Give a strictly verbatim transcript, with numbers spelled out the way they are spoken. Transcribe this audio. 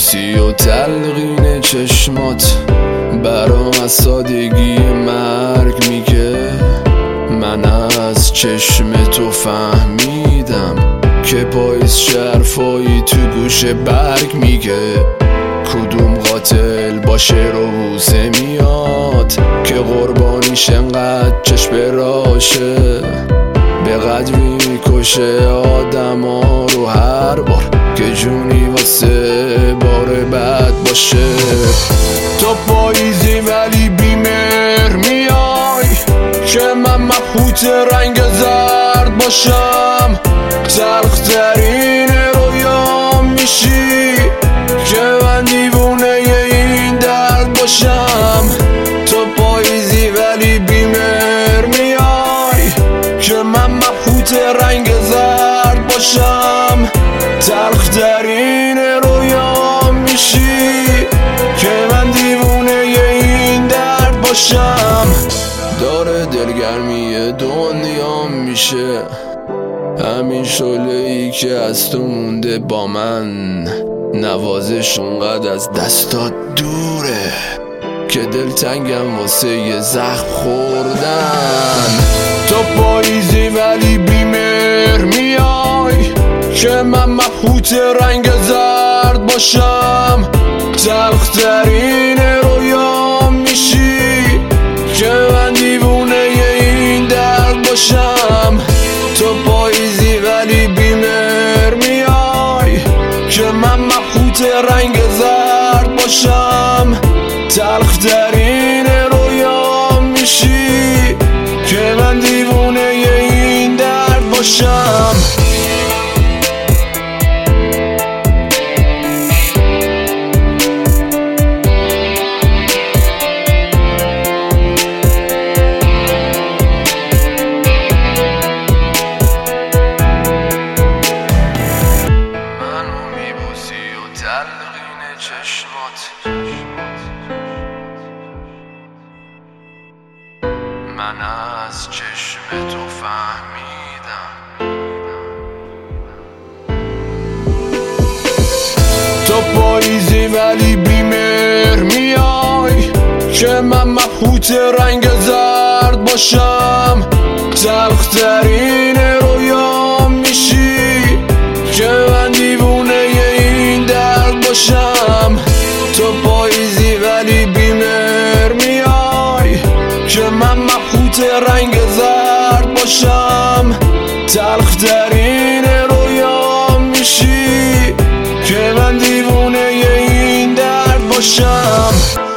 میبوسی و تلقین چشمات برام از سادگی مرگ میگه. من از چشم تو فهمیدم که پاییز شرفایی تو گوش برگ میگه. کدوم قاتل با شعر و بوسه میاد که قربانیش انقدر چشم راشه. به قدر میکشه آدم ها رو هر بار که جونی واسه بار بد باشه. تو پاییزی ولی بیمهر میای که من مبهوت رنگ زرد باشم. تلخ ترین رویام میشی که من دیوونه این درد باشم. تو پاییزی ولی بیمهر میای که من مبهوت رنگ زرد باشم. تلخ ترین رویام میشی که من دیوونه این درد باشم. داره دلگرمی دنیا میشه همین شعله‌ای که از تو مونده با من. نوازش اونقدر از دستات دوره که دلتنگم واسه یه زخم خوردن. تو پاییزی ولی بیمهر میای که من مبهوت رنگ زرد باشم. تلخ ترین رویام میشی که من دیوونه این درد باشم. تو پاییزی ولی بیمهر میای که من مبهوت رنگ زرد باشم. تلخ ترین رویام میشی که من دیوونه این درد باشم. تلقین چشمات من از چشم تو فهمیدم. تو پاییزی ولی بیمهر میای که من مبهوت رنگ زرد باشم. تلخ ترین رویام میشی که من دیوونه این درد باشم. تو پاییزی ولی بیمهر میای که من مبهوت رنگ زرد باشم. تلخ ترین رویام میشی که من دیوونه این درد باشم.